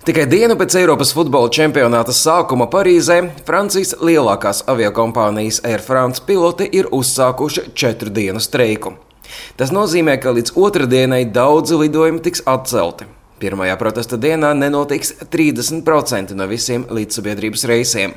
Tikai dienu pēc Eiropas futbola čempionāta sākuma Parīzē Francijas lielākās aviokompānijas Air France piloti ir uzsākuši 4 dienu streiku. Tas nozīmē, ka līdz otrdienai daudzi lidojumi tiks atcelti. Pirmajā protesta dienā nenotiks 30% no visiem līdzsabiedrības reisiem.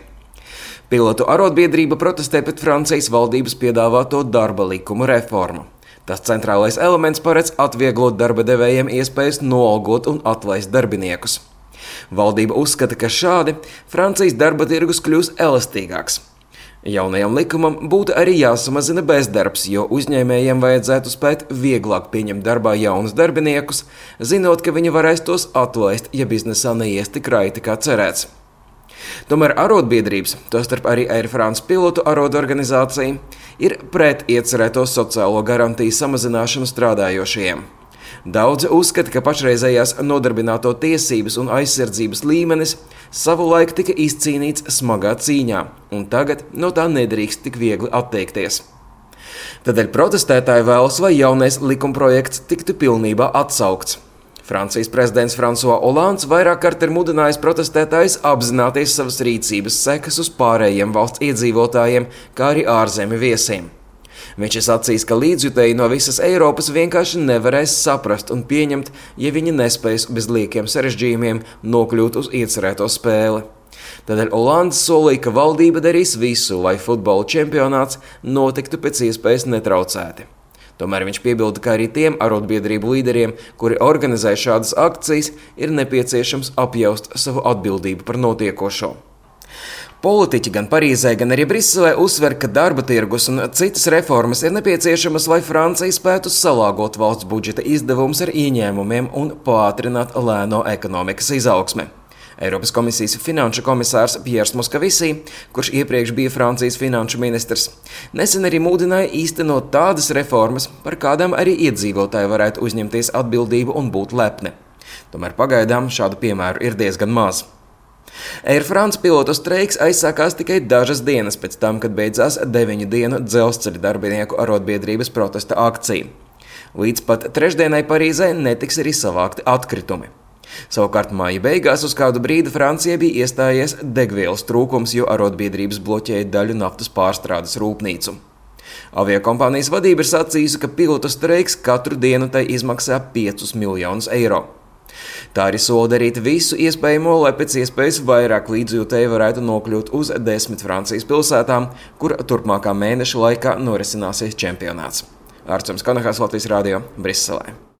Pilotu arotbiedrība protestē pret Francijas valdības piedāvāto darba likumu reformu. Tas centrālais elements paredz atvieglot darba devējiem iespējas noalgot un atlaist darbiniekus. Valdība uzskata, ka šādi Francijas darba tirgus kļūs elastīgāks. Jaunajam likumam būtu arī jāsamazina bezdarbs, jo uzņēmējiem vajadzētu spēt vieglāk pieņemt darbā jaunus darbiniekus, zinot, ka viņi varēs tos atlaist, ja biznesā neies tik raiti kā cerēts. Tomēr arotbiedrības, tostarp arī Air France pilotu arotorganizācija, ir pret iecerēto sociālo garantiju samazināšanu strādājošajiem. Daudzi uzskata, ka pašreizējās nodarbināto tiesības un aizsardzības līmenis savulaik tika izcīnīts smagā cīņā, un tagad no tā nedrīkst tik viegli atteikties. Tādēļ protestētāji vēlas, lai jaunais likumprojekts tiktu pilnībā atsaukts. Francijas prezidents François Hollands vairāk kārt ir mudinājis protestētājus apzināties savas rīcības sekas uz pārējiem valsts iedzīvotājiem, kā arī ārzemju viesiem. Viņš ir sacījis, ka līdzjutēji no visas Eiropas vienkārši nevarēs saprast un pieņemt, ja viņi nespēs bez liekiem sarežģījumiem nokļūt uz iecerēto spēli. Tādēļ Hollands solīja, ka valdība darīs visu, lai futbola čempionāts notiktu pēc iespējas netraucēti. Tomēr viņš piebilda, ka arī tiem arotbiedrību līderiem, kuri organizē šādas akcijas, ir nepieciešams apjaust savu atbildību par notiekošo. Politiķi gan Parīzē, gan arī Briselē uzsver, ka darba tirgus un citas reformas ir nepieciešamas, lai Francija spētu salāgot valsts budžeta izdevumus ar ieņēmumiem un pātrināt lēno ekonomikas izaugsmi. Eiropas komisijas finanšu komisārs Pierre Moscovici, kurš iepriekš bija Francijas finanšu ministrs, nesen arī mudināja īstenot tādas reformas, par kādām arī iedzīvotāji varētu uzņemties atbildību un būt lepni. Tomēr pagaidām šādu piemēru ir diezgan maz. Air France pilotu streiks aizsākās tikai dažas dienas pēc tam, kad beidzās 9 dienu dzelzceļa darbinieku arotbiedrības protesta akcija. Līdz pat trešdienai Parīzē netiks arī savākti atkritumi. Savukārt māja beigās uz kādu brīdi Francijai bija iestājies degvielas trūkums, jo arotbiedrības bloķēja daļu naftas pārstrādes rūpnīcu. Aviokompānijas vadība ir sacījusi, ka pilotu streiks katru dienu tai izmaksā 5 miljonus eiro. Tā arī sola darīt visu iespējamo, lai pēc iespējas vairāk līdzjūtēji varētu nokļūt uz 10 Francijas pilsētām, kur turpmākā mēneša laikā norisināsies čempionāts. Arturs Kanahās, Latvijas Radio, Briselē.